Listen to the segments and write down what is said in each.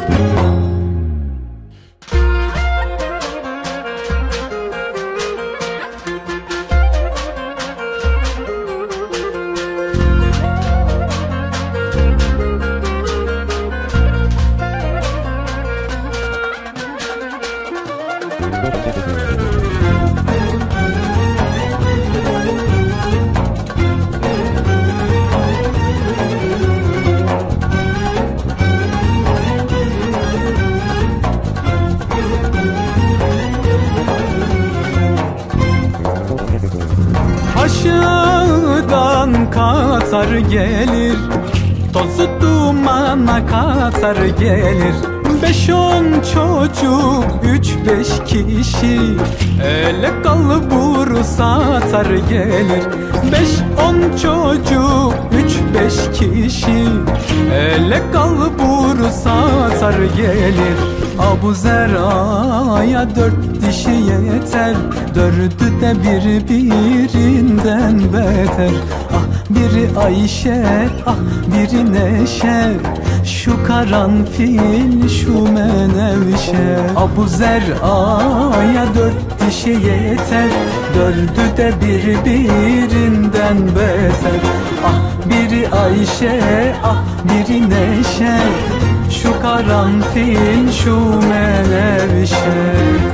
Aşağıdan katar gelir, tozu dumana katar gelir. 5-10 çocuk, 3-5 kişi, ele kalburu satar gelir. 5-10 çocuk, 3-5 kişi, ele kalburu satar gelir. Abu Zera'ya 4 dişi yeter, 4'ü de birbirinden beter. Ah biri Ayşe, ah biri Neşe, şu karanfil şu menevşe. Abu Zera'ya 4 dişi yeter, 4'ü de birbirinden beter. Ah biri Ayşe, ah biri Neşe, şu karanfil şu menevşe.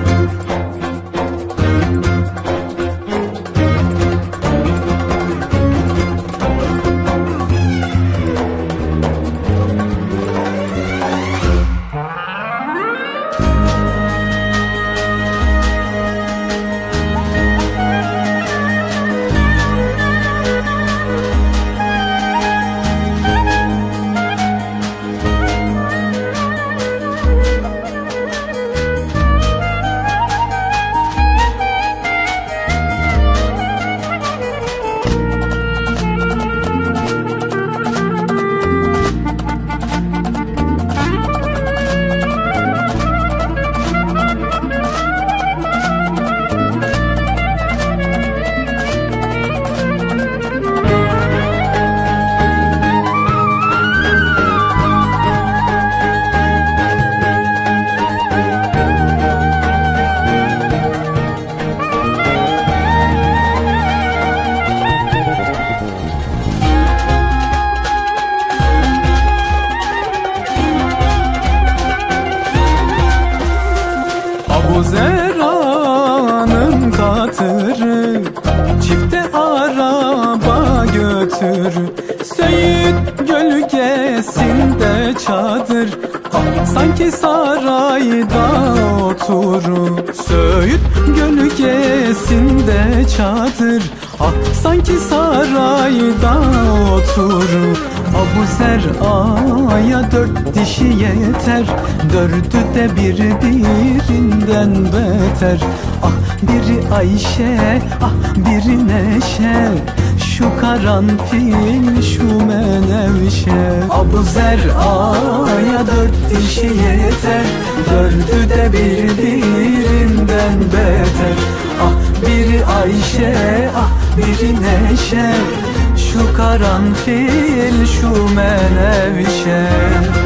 Abu Zera'nın katırı çifte araba götür. Söğüt gölgesinde çadır, sanki sarayda oturur. Söğüt gölgesinde çadır, sanki sarayda oturur. Abu Zera'ya 4 dişi yeter, 4'ü de birbirinden beter. Ah biri Ayşe, ah biri Neşe, şu karanfil şu menevşe. Abu Zera'ya 4 dişi yeter, 4'ü de birbirinden beter. Ah biri Ayşe, ah biri Neşe, şu karanfil şu menevşe.